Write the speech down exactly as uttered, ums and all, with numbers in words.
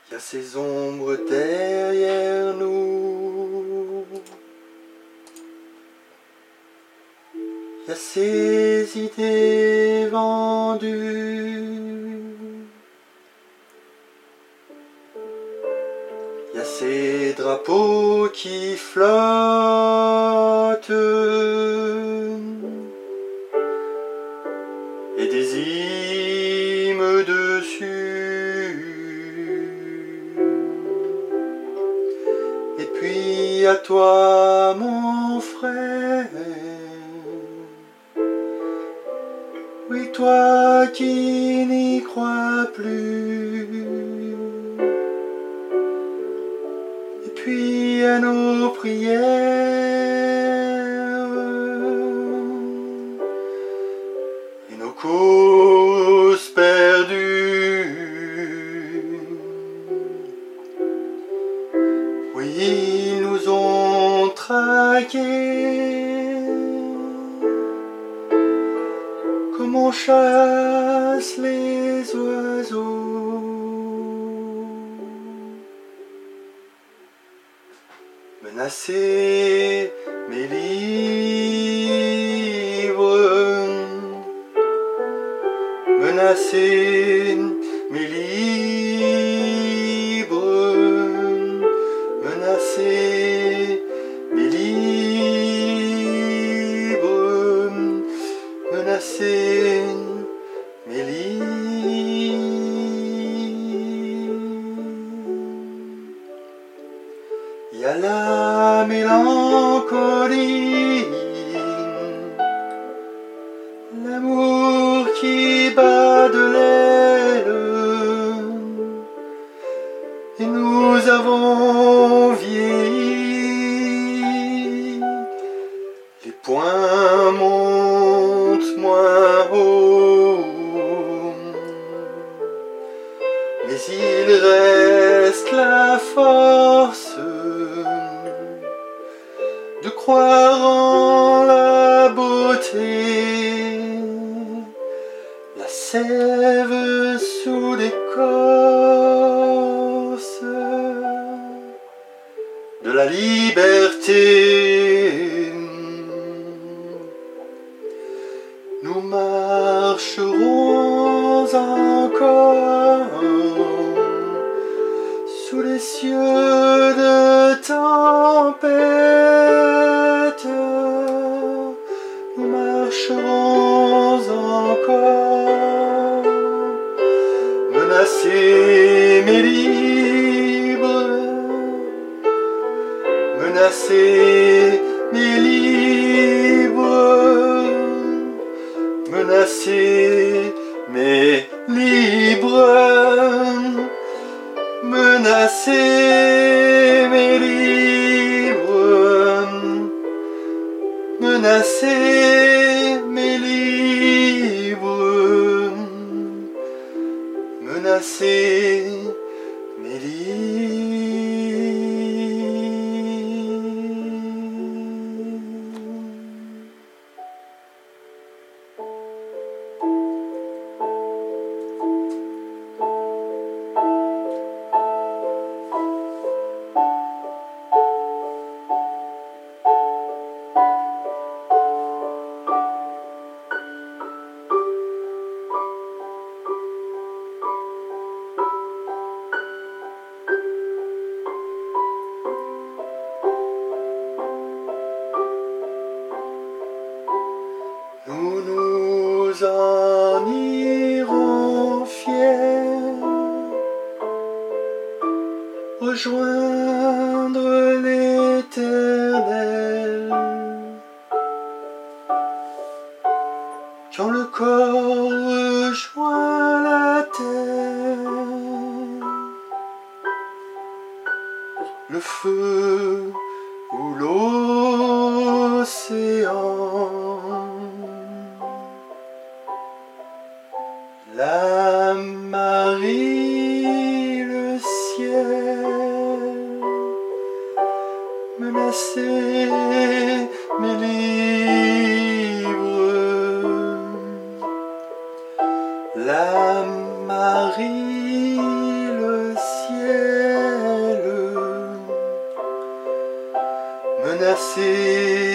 y a ces ombres derrière nous, y a ces idées vendues, y a ces drapeaux qui flottent et des hymnes dessus. Et puis à toi mon frère, oui toi qui n'y crois plus. Et puis à nos prières et nos causes perdues. Oui, ils nous ont traqués comme on chasse les oiseaux. Menacés, mais libres, menacés, mais libres, menacés, mais libres, menacés, mais libres. Il y a la mélancolie, l'amour qui bat de l'aile, et nous avons vieilli. Les poings montent moins haut, mais il reste la force de croire en la beauté, la sève sous l'écorce de la liberté. Nous marcherons encore sous les cieux de tempête. Nous marcherons encore, menacés mais libres, menacés mais libres, menacés mais libres, menacés mais libres, menacés mais libres, menacés mais libres. Nous nous en irons fiers, rejoindre l'Éternel, quand le corps rejoint la terre, le feu ou l'océan. La Marie, le ciel, menacés mais libres. La Marie, le ciel, passé.